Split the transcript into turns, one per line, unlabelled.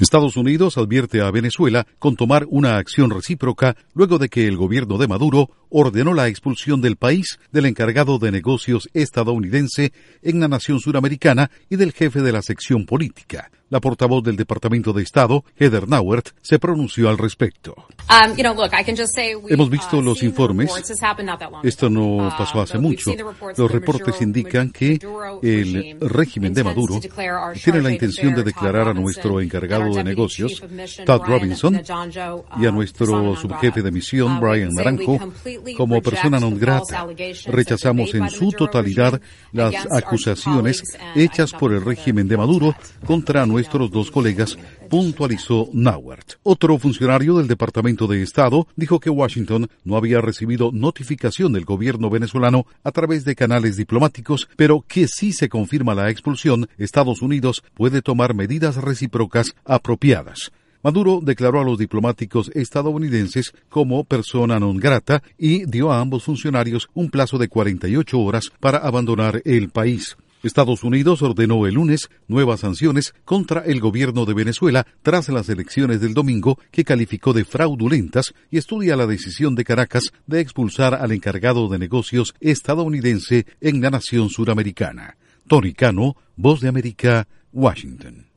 Estados Unidos advierte a Venezuela con tomar una acción recíproca luego de que el gobierno de Maduro ordenó la expulsión del país del encargado de negocios estadounidense en la nación suramericana y del jefe de la sección política. La portavoz del Departamento de Estado, Heather Nauert, se pronunció al respecto. Hemos visto los informes. Esto no pasó hace mucho. Los reportes indican que el régimen de Maduro tiene la intención de declarar a nuestro encargado de negocios, Todd Robinson, y a nuestro subjefe de misión, Brian Naranjo, como persona non grata. Rechazamos en su totalidad las acusaciones hechas por el régimen de Maduro contra nuestros dos colegas, puntualizó Nauert. Otro funcionario del Departamento de Estado dijo que Washington no había recibido notificación del gobierno venezolano a través de canales diplomáticos, pero que si se confirma la expulsión, Estados Unidos puede tomar medidas recíprocas apropiadas. Maduro declaró a los diplomáticos estadounidenses como persona non grata y dio a ambos funcionarios un plazo de 48 horas para abandonar el país. Estados Unidos ordenó el lunes nuevas sanciones contra el gobierno de Venezuela tras las elecciones del domingo, que calificó de fraudulentas, y estudia la decisión de Caracas de expulsar al encargado de negocios estadounidense en la nación suramericana. Tony Cano, Voz de América, Washington.